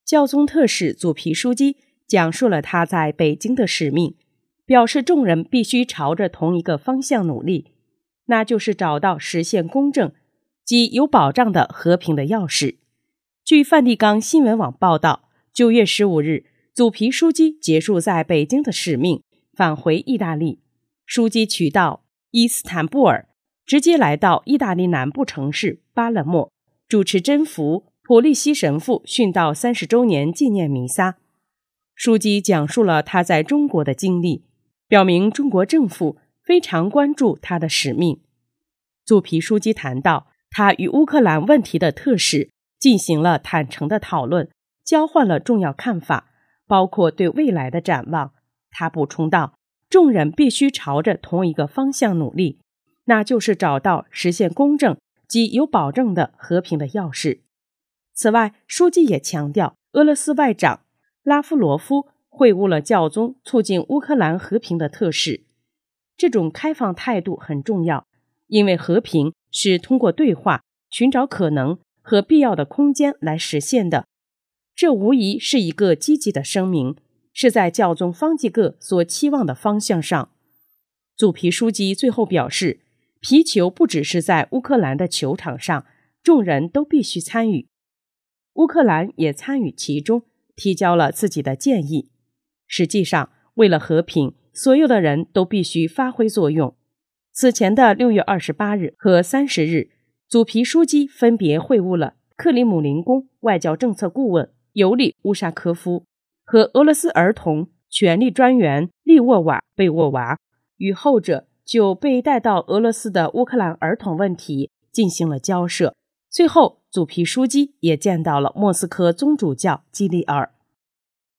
教宗特使祖皮枢机讲述了他在北京的使命，表示众人必须朝着同一个方向努力，那就是找到实现公正及有保障的和平的钥匙。据梵蒂冈新闻网报道，9月15日，祖皮枢机结束在北京的使命，返回意大利。枢机取道伊斯坦布尔，直接来到意大利南部城市巴勒莫，主持真福普利西神父殉道30周年纪念弥撒。枢机讲述了他在中国的经历，表明中国政府非常关注他的使命。祖皮枢机谈到，他与乌克兰问题的特使进行了坦诚的讨论，交换了重要看法，包括对未来的展望。他补充道，众人必须朝着同一个方向努力，那就是找到实现公正及有保证的和平的钥匙。此外，枢机也强调，俄罗斯外长拉夫罗夫会晤了教宗促进乌克兰和平的特使。这种开放态度很重要，因为和平是通过对话寻找可能和必要的空间来实现的。这无疑是一个积极的声明，是在教宗方济各所期望的方向上。祖皮枢机最后表示，皮球不只是在乌克兰的球场上，众人都必须参与。乌克兰也参与其中，提交了自己的建议。实际上，为了和平，所有的人都必须发挥作用。此前的6月28日和30日，祖皮枢机分别会晤了克里姆林宫外交政策顾问尤里乌沙科夫和俄罗斯儿童权利专员利沃瓦贝沃娃，与后者就被带到俄罗斯的乌克兰儿童问题进行了交涉。最后，祖皮枢机也见到了莫斯科宗主教基利尔。